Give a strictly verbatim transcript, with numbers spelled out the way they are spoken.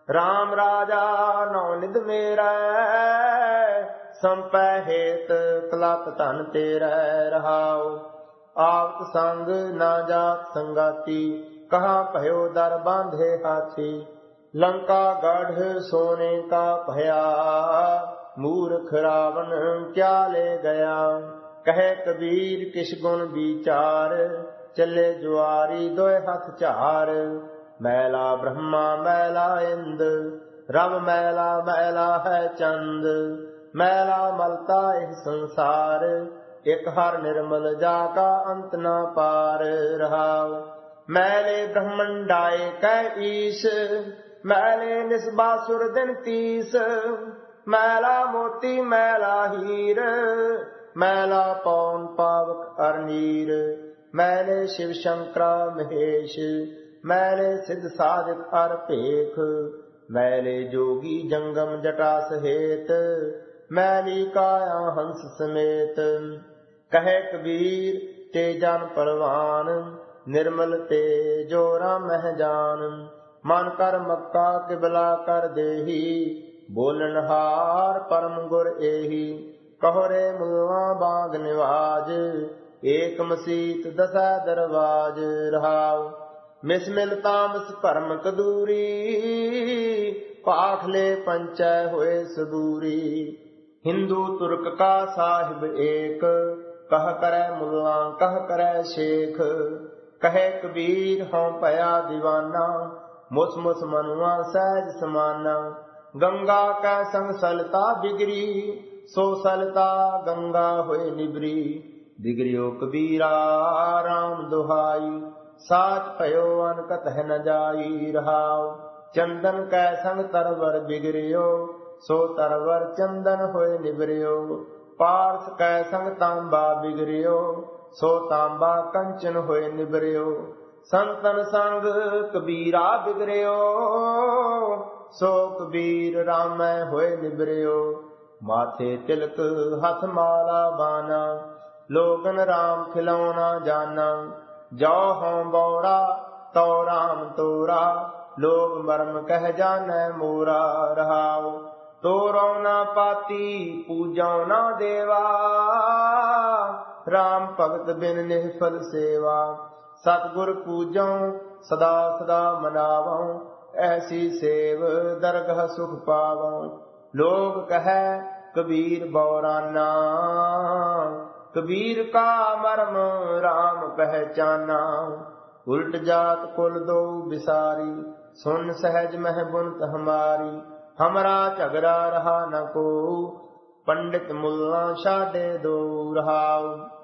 राम राजा नौ निध मेरा, संपै हेत कलप धन तेरा। रहाओ आवत संग ना जात संगाती, कहाँ भयो दर बांधे हाथी। लंका गढ़ सोने का भया, मूर्ख रावण क्या ले गया। कहे कबीर किस गुण विचार, चले जुआरी दोए हथ चार। मैला ब्रह्मा मैला इंद, रव मैला मैला है चंद। मैला मलता इह संसार, एक हर निर्मल जाका अंत न पार। रहाओ मैले ब्रह्मंडाए कै ईश, मैले निस्बासुर दिन तीस। मैला मोती मैला हीर, मैला पौन पावक अरनीर। मैले शिव शंकरा महेश, मैले सिद्ध साधिक अर पेख। मैले जोगी जंगम जटा सहेत, मैली काया हंस समेत। कहे कबीर ते जन परवान, निर्मल ते जोरा मह जान। मन कर मक्का किबला कर देही, बोलन हार परम गुर एही। कहो रे मुआ बाग निवाज, एक मसीत दसै दरवाज। रहाओ मिस मिल तामस भरम कदूरी, पाखले पंचै होए सबूरी। हिंदू तुर्क का साहिब एक, कह करे मुल्ला कह करे शेख। कहे कबीर हों पया दीवाना, मुस मुस मनुआ सहज समाना। गंगा कै संग सलता बिगरी, सो सलता गंगा होए निबरी। बिगड़ियो कबीरा राम दुहाई, साच भयो अनकत है न जाई। रहाओ चंदन कै संग तरवर बिगड़ियो, सो तरवर चंदन होए निबरियो। पार्थ कै संग तांबा बिगड़ियो, सो तांबा कंचन होए निबरियो। संतन संग कबीरा बिगड़ियो, सो कबीर रामै होए निबरियो। माथे तिलक हथ माला बाना, लोगन राम खिलौना जाना। जो हों बौरा तो राम तोरा, लोग मर्म कह जाने मोरा। रहाओ तोरो ना पाती पूजो ना देवा, राम भगत बिन निफल सेवा। सतगुर पूजो सदा सदा मनावो, ऐसी सेव दरगह सुख पावो। लोग कहे कबीर बौराना, कबीर का मर्म राम पहचाना। उल्ट जात कुल दो बिसारी, सुन सहज मह बुनत हमारी। हमरा झगड़ा रहा न को, पंडित मुल्ला शादे दो। रहाओ